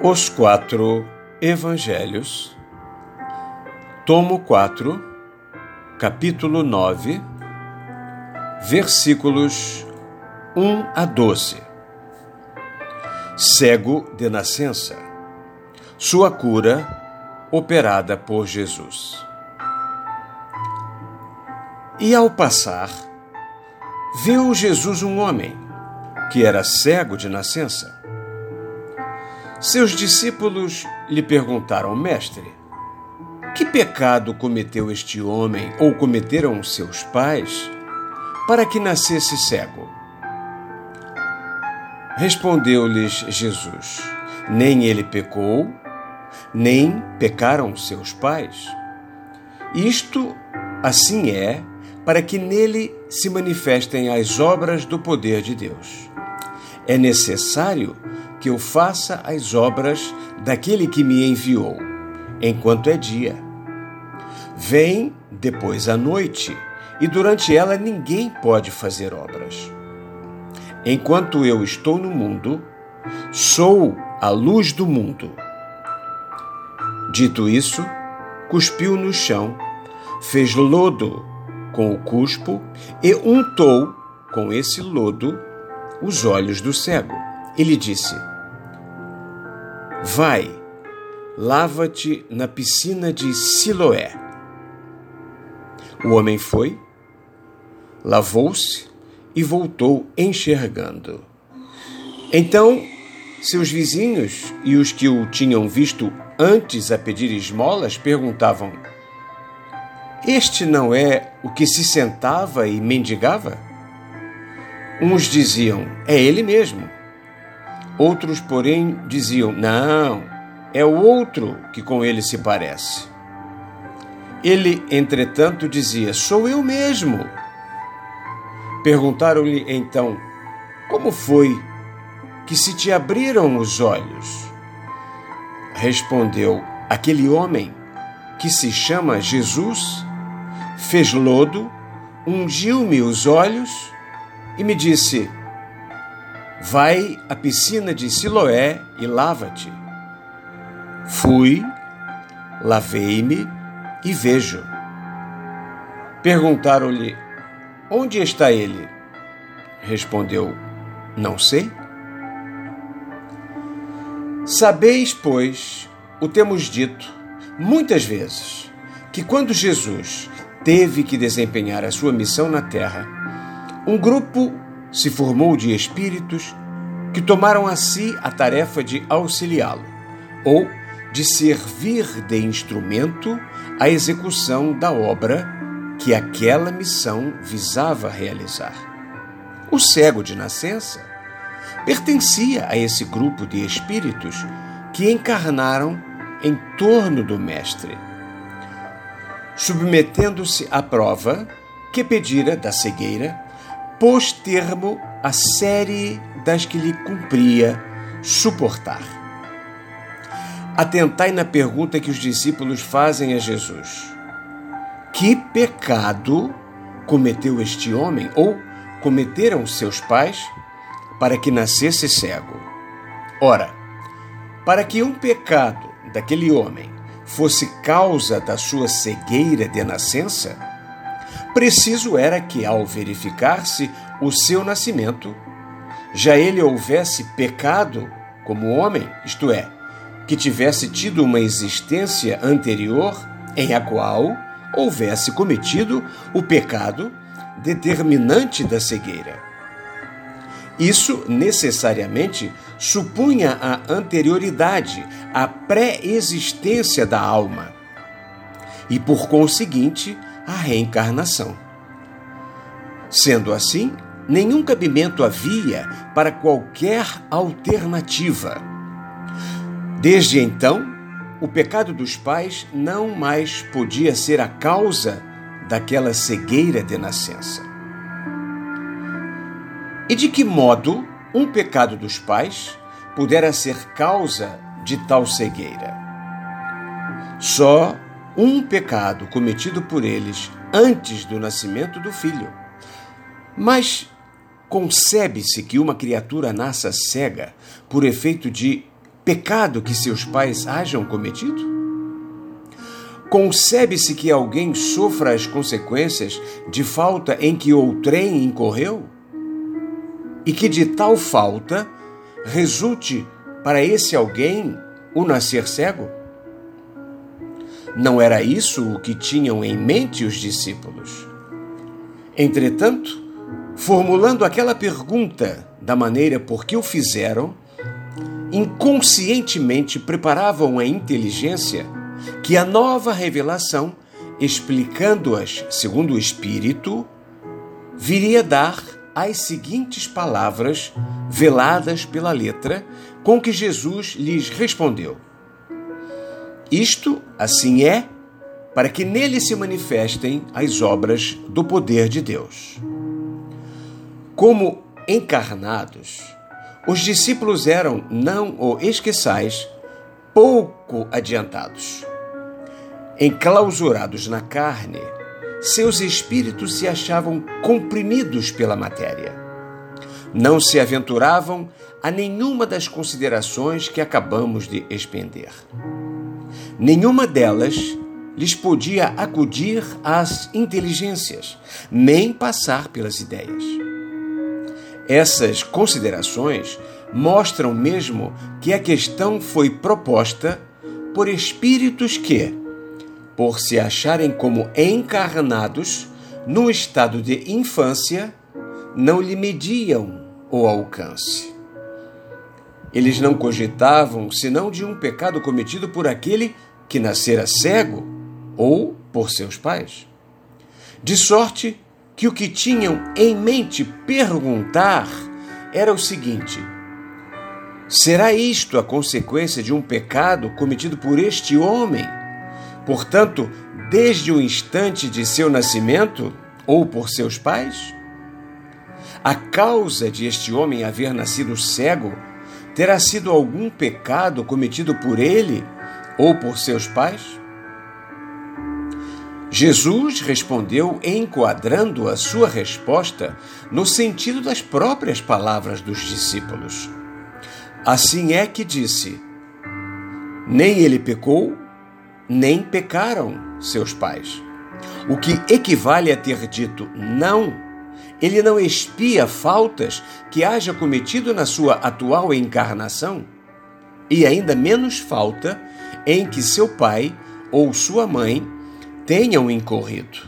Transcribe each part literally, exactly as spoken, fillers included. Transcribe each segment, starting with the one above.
Os Quatro Evangelhos, tomo quatro, capítulo nove, versículos um a doze. Cego de nascença, sua cura operada por Jesus. E ao passar, viu Jesus um homem que era cego de nascença. Seus discípulos lhe perguntaram: Mestre, que pecado cometeu este homem ou cometeram seus pais para que nascesse cego? Respondeu-lhes Jesus: Nem ele pecou, nem pecaram seus pais. Isto assim é para que nele se manifestem as obras do poder de Deus. É necessário que eu faça as obras daquele que me enviou, enquanto é dia. Vem depois a noite, e durante ela ninguém pode fazer obras. Enquanto eu estou no mundo, sou a luz do mundo. Dito isso, cuspiu no chão, fez lodo com o cuspo e untou com esse lodo os olhos do cego. E lhe disse: Vai, lava-te na piscina de Siloé. O homem foi, lavou-se e voltou enxergando. Então, seus vizinhos e os que o tinham visto antes a pedir esmolas perguntavam: Este não é o que se sentava e mendigava? Uns diziam: É ele mesmo. Outros, porém, diziam: Não, é o outro que com ele se parece. Ele, entretanto, dizia: Sou eu mesmo. Perguntaram-lhe então: Como foi que se te abriram os olhos? Respondeu: Aquele homem, que se chama Jesus, fez lodo, ungiu-me os olhos e me disse: Vai à piscina de Siloé e lava-te. Fui, lavei-me e vejo. Perguntaram-lhe: Onde está ele? Respondeu: Não sei. Sabeis, pois, o temos dito muitas vezes, que quando Jesus teve que desempenhar a sua missão na terra, um grupo se formou de espíritos que tomaram a si a tarefa de auxiliá-lo, ou de servir de instrumento à execução da obra que aquela missão visava realizar. O cego de nascença pertencia a esse grupo de espíritos que encarnaram em torno do Mestre, submetendo-se à prova que pedira da cegueira, pôs termo à série das que lhe cumpria suportar. Atentai na pergunta que os discípulos fazem a Jesus: Que pecado cometeu este homem, ou cometeram seus pais, para que nascesse cego? Ora, para que um pecado daquele homem fosse causa da sua cegueira de nascença, preciso era que, ao verificar-se o seu nascimento, já ele houvesse pecado como homem, isto é, que tivesse tido uma existência anterior em a qual houvesse cometido o pecado determinante da cegueira. Isso necessariamente supunha a anterioridade, a pré-existência da alma e, por conseguinte, a reencarnação. Sendo assim, nenhum cabimento havia para qualquer alternativa. Desde então, o pecado dos pais não mais podia ser a causa daquela cegueira de nascença. E de que modo um pecado dos pais pudera ser causa de tal cegueira? Só um pecado cometido por eles antes do nascimento do filho. Mas concebe-se que uma criatura nasça cega por efeito de pecado que seus pais hajam cometido? Concebe-se que alguém sofra as consequências de falta em que outrem incorreu? E que de tal falta resulte para esse alguém o nascer cego? Não era isso o que tinham em mente os discípulos. Entretanto, formulando aquela pergunta da maneira por que o fizeram, inconscientemente preparavam a inteligência que a nova revelação, explicando-as segundo o Espírito, viria dar as seguintes palavras veladas pela letra, com que Jesus lhes respondeu: isto assim é, para que nele se manifestem as obras do poder de Deus. Como encarnados, os discípulos eram, não o esqueçais, pouco adiantados. Enclausurados na carne, seus espíritos se achavam comprimidos pela matéria. Não se aventuravam a nenhuma das considerações que acabamos de expender. Nenhuma delas lhes podia acudir às inteligências, nem passar pelas ideias. Essas considerações mostram mesmo que a questão foi proposta por espíritos que, por se acharem como encarnados num estado de infância, não lhe mediam o alcance. Eles não cogitavam senão de um pecado cometido por aquele que nascera cego ou por seus pais. De sorte que o que tinham em mente perguntar era o seguinte: será isto a consequência de um pecado cometido por este homem? Portanto, desde o instante de seu nascimento ou por seus pais? A causa de este homem haver nascido cego terá sido algum pecado cometido por ele ou por seus pais? Jesus respondeu enquadrando a sua resposta no sentido das próprias palavras dos discípulos. Assim é que disse: nem ele pecou, nem pecaram seus pais. O que equivale a ter dito não, ele não expia faltas que haja cometido na sua atual encarnação, e ainda menos falta em que seu pai ou sua mãe tenham incorrido.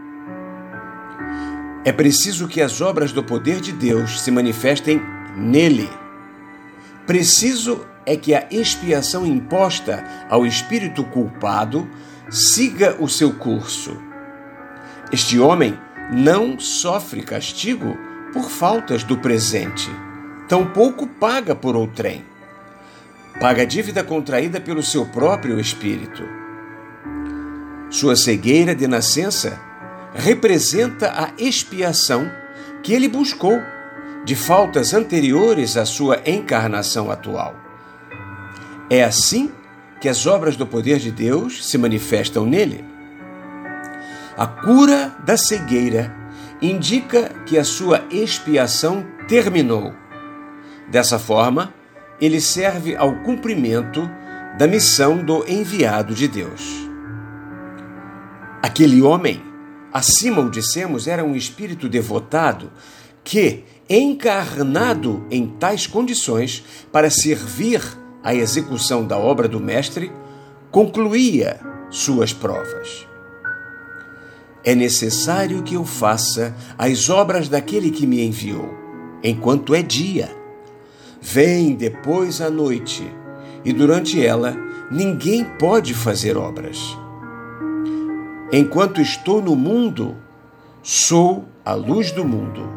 É preciso que as obras do poder de Deus se manifestem nele. Preciso é que a expiação imposta ao espírito culpado siga o seu curso. Este homem não sofre castigo por faltas do presente, tampouco paga por outrem. Paga a dívida contraída pelo seu próprio espírito. Sua cegueira de nascença representa a expiação que ele buscou de faltas anteriores à sua encarnação atual. É assim que as obras do poder de Deus se manifestam nele. A cura da cegueira indica que a sua expiação terminou. Dessa forma, ele serve ao cumprimento da missão do enviado de Deus. Aquele homem, acima o dissemos, era um espírito devotado que, encarnado em tais condições para servir à execução da obra do Mestre, concluía suas provas. É necessário que eu faça as obras daquele que me enviou, enquanto é dia. Vem depois a noite, e durante ela ninguém pode fazer obras. Enquanto estou no mundo, sou a luz do mundo.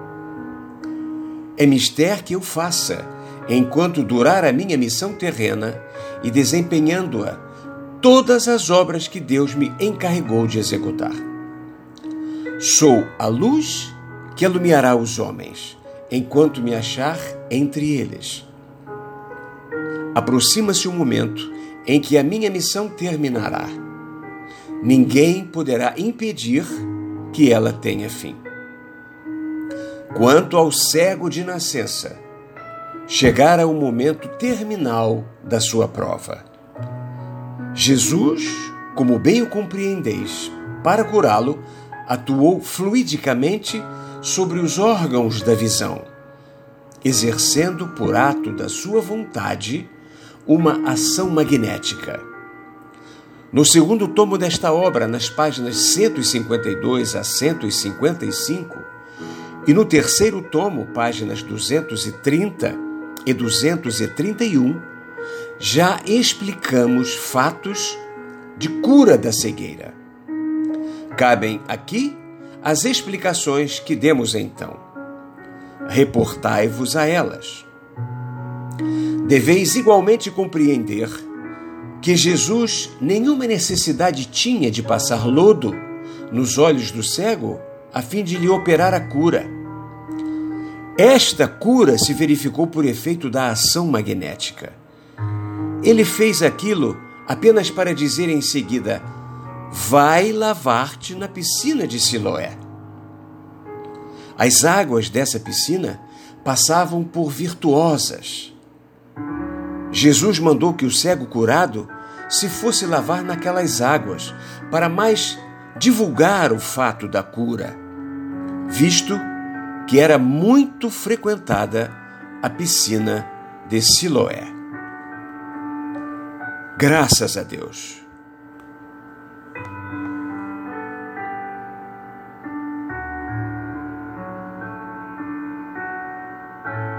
É mister que eu faça, enquanto durar a minha missão terrena e desempenhando-a, todas as obras que Deus me encarregou de executar. Sou a luz que iluminará os homens, enquanto me achar entre eles. Aproxima-se o momento em que a minha missão terminará. Ninguém poderá impedir que ela tenha fim. Quanto ao cego de nascença, chegara o momento terminal da sua prova. Jesus, como bem o compreendeis, para curá-lo, atuou fluidicamente sobre os órgãos da visão, exercendo por ato da sua vontade uma ação magnética. No segundo tomo desta obra, nas páginas cento e cinquenta e dois a cento e cinquenta e cinco, e no terceiro tomo, páginas duzentos e trinta e duzentos e trinta e um, já explicamos fatos de cura da cegueira. Cabem aqui as explicações que demos então. Reportai-vos a elas. Deveis igualmente compreender que Jesus nenhuma necessidade tinha de passar lodo nos olhos do cego a fim de lhe operar a cura. Esta cura se verificou por efeito da ação magnética. Ele fez aquilo apenas para dizer em seguida: vai lavar-te na piscina de Siloé. As águas dessa piscina passavam por virtuosas. Jesus mandou que o cego curado se fosse lavar naquelas águas para mais divulgar o fato da cura, visto que era muito frequentada a piscina de Siloé. Graças a Deus.